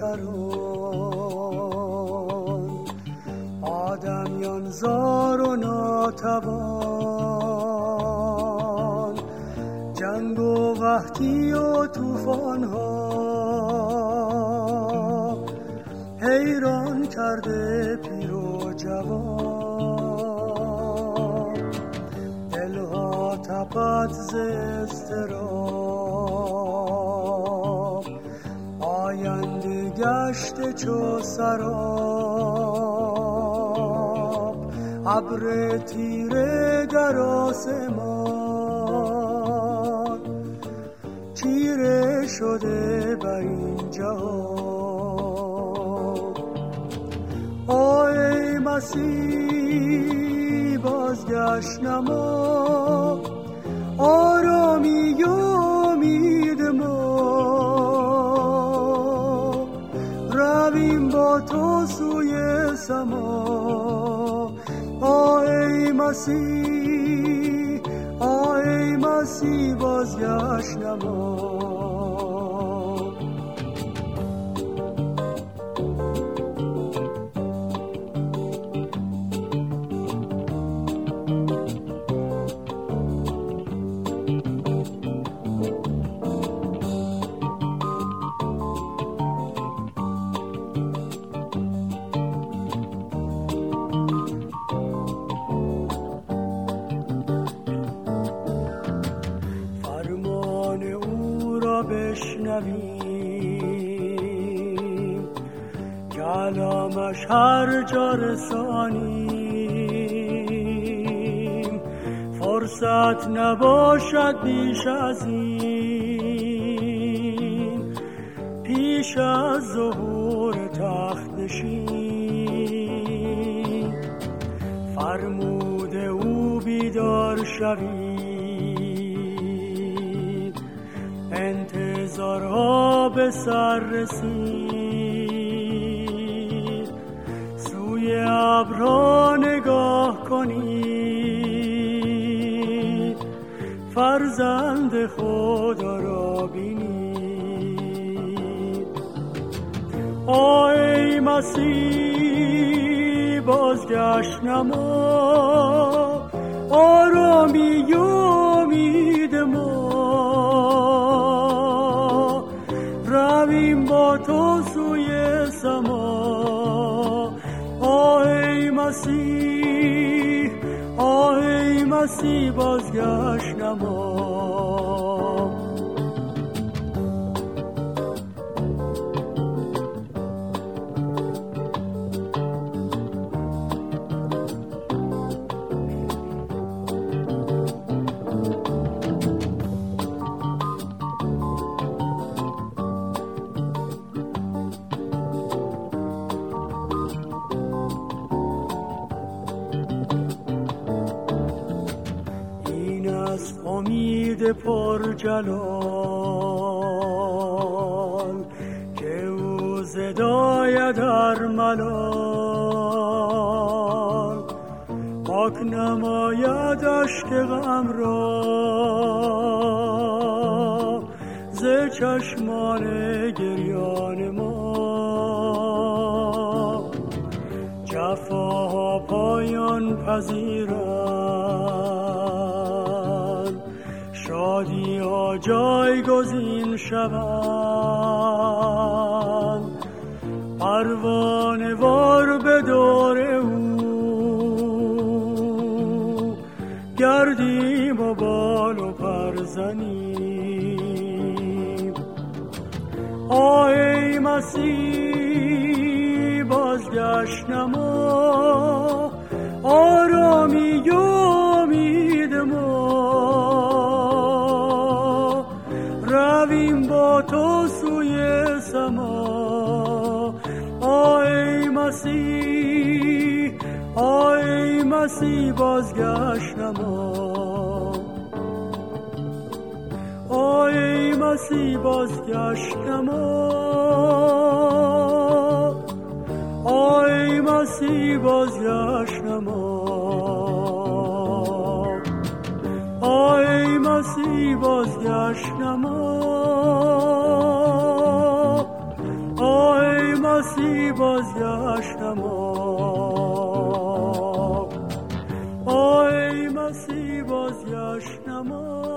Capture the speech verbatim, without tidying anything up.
سران، آدمیان زار و ناتوان، جنگ و قحطی و طوفان ها حیران کرده پیر و جوان. دلها تپد ز اضطراب، آینده گشته چو سراب. ابر تیره در آسمان، چیره شده بر این جهان. ای مسیح بازگشت نما، آرامی و امید ما. رویم با تو سوی سما، ای مسیح، ای مسیح بازگشت نما. بشنویم، کلامش هر جا رسانیم. فرصت نباشد بیش از این، پیش از ظهور تخت نشین. فرمود او بیدار شوید، انتظارها به سر رسید. سوی ابرها نگاه کنید، فرزند خدا را بینید. ای مسیح بازگشت نما، آرامی و امید ما. رویم با تو سوی سما، ای مسیح، ای مسیح بازگشت نما. امید پر جلال که او زدای در ملال. پاک نماید اشک غم را ز چشمان گریان ما. جفاها پایان پذیرند، شادی ها جایگزین شوند. پروانه وار به دور او گردیم و بال و پر زنیم. ای مسیح بازگشت نما، آرامی و امید ما. رویم با تو سوی سما، ای مسیح، ای مسیح بازگشت نما. ای مسیح بازگشت نما، ای مسیح بازگشت نما. ای مسیح بازگشت نما، ای مسیح بازگشتم آی مسیح بازگشتم